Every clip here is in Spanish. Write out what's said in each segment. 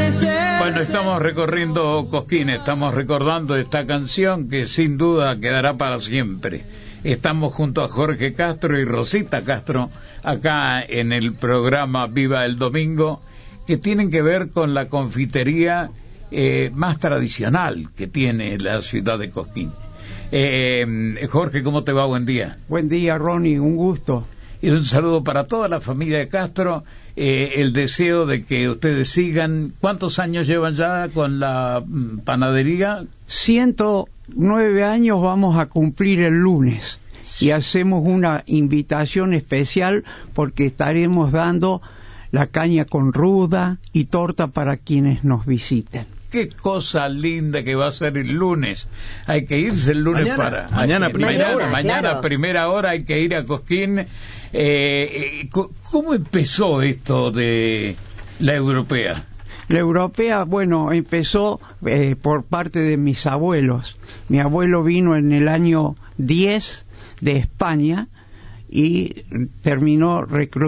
Bueno, estamos recorriendo Cosquín, estamos recordando esta canción que sin duda quedará para siempre. Estamos junto a Jorge Castro y Rosita Castro acá en el programa Viva el Domingo, que tienen que ver con la confitería más tradicional que tiene la ciudad de Cosquín. Jorge, ¿cómo te va? Buen día. Buen día, Ronnie, un gusto. Y un saludo para toda la familia de Castro, el deseo de que ustedes sigan. ¿Cuántos años llevan ya con la panadería? 109 años vamos a cumplir el lunes y hacemos una invitación especial porque estaremos dando la caña con ruda y torta para quienes nos visiten. Qué cosa linda que va a ser el lunes. Hay que irse el lunes mañana primera hora hay que ir a Cosquín. ¿Cómo empezó esto de la europea? La europea, bueno, empezó por parte de mis abuelos. Mi abuelo vino en el año 10 de España y terminó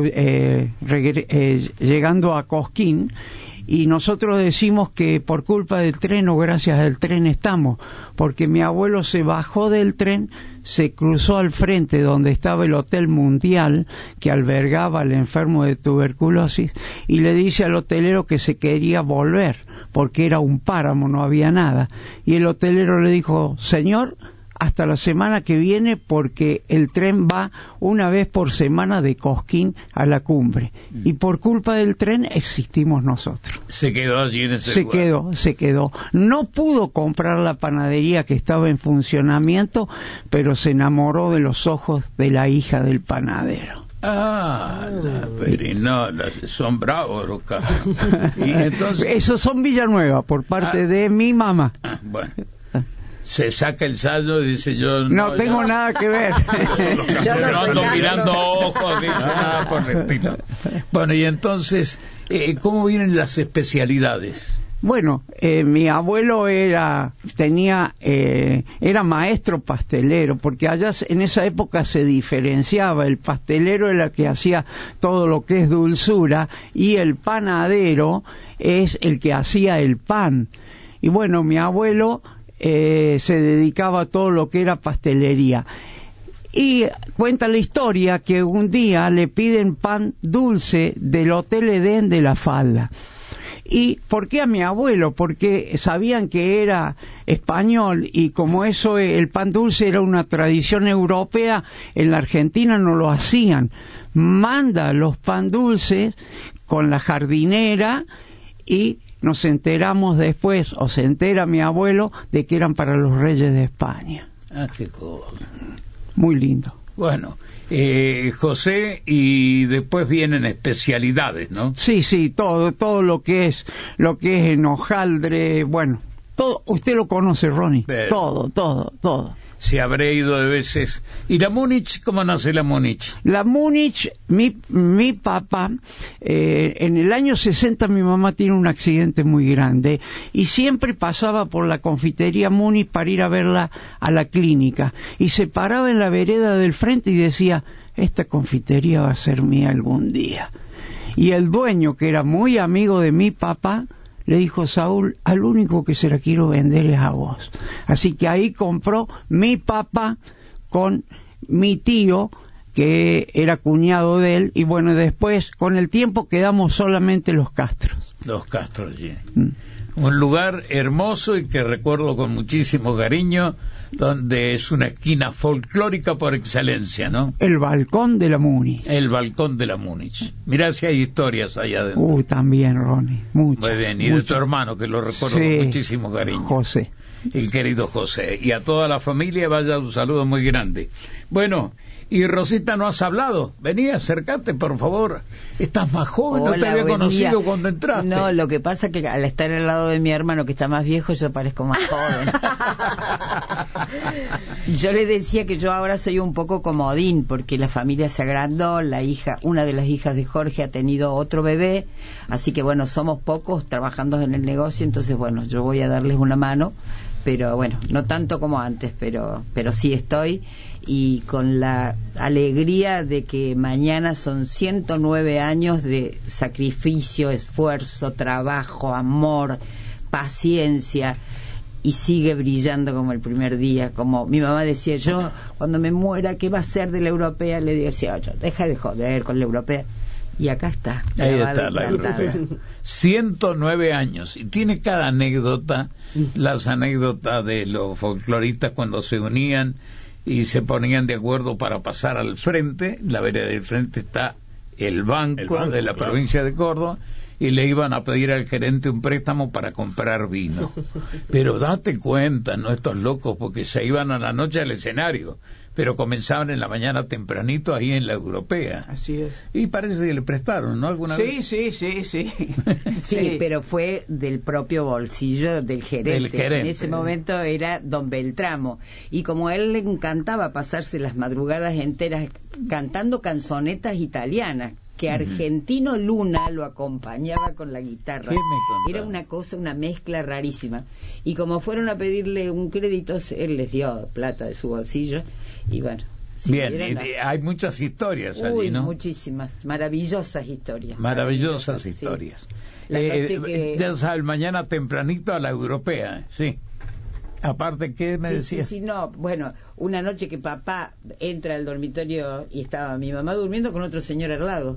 llegando a Cosquín. Y nosotros decimos que por culpa del tren o gracias al tren estamos, porque mi abuelo se bajó del tren, se cruzó al frente donde estaba el Hotel Mundial que albergaba al enfermo de tuberculosis y le dice al hotelero que se quería volver porque era un páramo, no había nada. Y el hotelero le dijo: señor, hasta la semana que viene porque el tren va una vez por semana de Cosquín a la cumbre. Y por culpa del tren existimos nosotros. Se quedó allí en ese lugar. Se quedó. No pudo comprar la panadería que estaba en funcionamiento, pero se enamoró de los ojos de la hija del panadero. Son bravos los casos. Y entonces... Esos son Villanueva, por parte de mi mamá. Bueno. Se saca el saldo y dice: yo no tengo nada que ver. Yo no ando mirando ojos, dice nada por el estilo. Bueno, y entonces, ¿cómo vienen las especialidades? Bueno, mi abuelo era maestro pastelero, porque allá en esa época se diferenciaba. El pastelero era el que hacía todo lo que es dulzura y el panadero es el que hacía el pan. Y bueno, mi abuelo se dedicaba a todo lo que era pastelería. Y cuenta la historia que un día le piden pan dulce del Hotel Edén de La Falda. ¿Y por qué a mi abuelo? Porque sabían que era español y como eso, el pan dulce era una tradición europea, en la Argentina no lo hacían. Manda los pan dulces con la jardinera y nos enteramos después, o se entera mi abuelo, de que eran para los reyes de España. Qué cosa. Muy lindo. Bueno, José, y después vienen especialidades, ¿no? Sí, todo lo que es en hojaldre, bueno, todo, usted lo conoce, Ronnie. Pero... todo. Se habré ido de veces. ¿Y la Múnich? ¿Cómo nace la Múnich? La Múnich, mi papá, en el año 60 mi mamá tiene un accidente muy grande y siempre pasaba por la confitería Múnich para ir a verla a la clínica. Y se paraba en la vereda del frente y decía: esta confitería va a ser mía algún día. Y el dueño, que era muy amigo de mi papá, le dijo: Saúl, al único que se la quiero vender es a vos. Así que ahí compró mi papá con mi tío, que era cuñado de él, y bueno, después, con el tiempo, quedamos solamente los Castros. Los Castros, sí. Un lugar hermoso y que recuerdo con muchísimo cariño, donde es una esquina folclórica por excelencia, ¿no? El balcón de la Múnich. El balcón de la Múnich. Mirá si hay historias allá adentro. También, Ronnie, muchas. Muy bien, y muchas. De tu hermano, que lo recuerdo con muchísimo cariño. José. El querido José. Y a toda la familia vaya un saludo muy grande. Bueno, y Rosita, ¿no has hablado? Vení, acércate, por favor. Estás más joven. Hola, no te había conocido día. Cuando entraste. No, lo que pasa es que al estar al lado de mi hermano, que está más viejo, yo parezco más joven. Yo le decía que yo ahora soy un poco comodín, porque la familia se agrandó, una de las hijas de Jorge ha tenido otro bebé, así que bueno, somos pocos trabajando en el negocio, entonces bueno, yo voy a darles una mano, pero bueno, no tanto como antes, pero sí estoy, y con la alegría de que mañana son 109 años de sacrificio, esfuerzo, trabajo, amor, paciencia, y sigue brillando como el primer día. Como mi mamá decía, yo cuando me muera, ¿qué va a ser de la europea? Le decía, deja de joder con la europea. Y acá está. Ahí está la europea. 109 años. Y tiene cada anécdota, las anécdotas de los folcloristas cuando se unían y se ponían de acuerdo para pasar al frente. La vereda del frente está el banco de la provincia de Córdoba, y le iban a pedir al gerente un préstamo para comprar vino. Pero date cuenta, ¿no? Estos locos, porque se iban a la noche al escenario, pero comenzaban en la mañana tempranito ahí en la europea. Así es. Y parece que le prestaron, ¿no? ¿Alguna vez? Sí. Sí, pero fue del propio bolsillo del gerente. Del gerente. En ese momento era don Beltramo. Y como a él le encantaba pasarse las madrugadas enteras cantando canzonetas italianas, que Argentino Luna lo acompañaba con la guitarra. Era una cosa, una mezcla rarísima. Y como fueron a pedirle un crédito, él les dio plata de su bolsillo. Y bueno. Bien, hay muchas historias allí, ¿no? Muchísimas, maravillosas historias. Maravillosas historias. Sí. Ya sabes, mañana tempranito a la europea, sí. Aparte, ¿qué me decías? Sí, no, bueno, una noche que papá entra al dormitorio y estaba mi mamá durmiendo con otro señor al lado.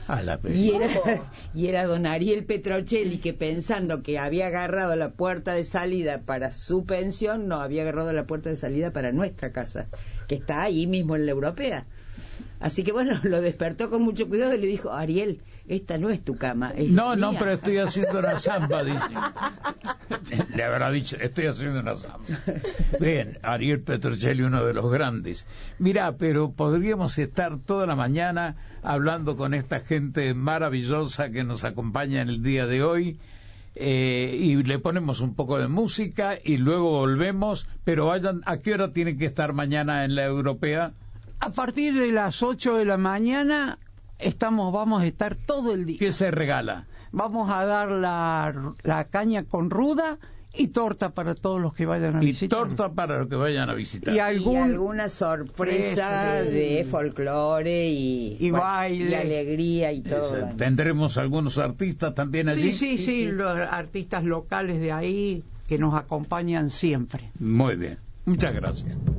Y era don Ariel Petrocelli, que pensando que había agarrado la puerta de salida para su pensión, no, había agarrado la puerta de salida para nuestra casa, que está ahí mismo en la europea. Así que bueno, lo despertó con mucho cuidado y le dijo, Ariel, esta no es tu cama, es No, mía. no, pero estoy haciendo una zamba, dice. Le habrá dicho, estoy haciendo una zamba. Bien, Ariel Petrocelli, uno de los grandes. Mira, pero podríamos estar toda la mañana hablando con esta gente maravillosa que nos acompaña en el día de hoy, y le ponemos un poco de música y luego volvemos, pero vayan, ¿a qué hora tienen que estar mañana en la europea? A partir de las 8 de la mañana vamos a estar todo el día. ¿Qué se regala? Vamos a dar la caña con ruda y torta para todos los que vayan a visitar. Y torta para los que vayan a visitar. Y alguna sorpresa de folclore y baile. Y alegría y todo. ¿Tendremos algunos artistas también allí? Sí, los artistas locales de ahí que nos acompañan siempre. Muy bien. Muchas gracias.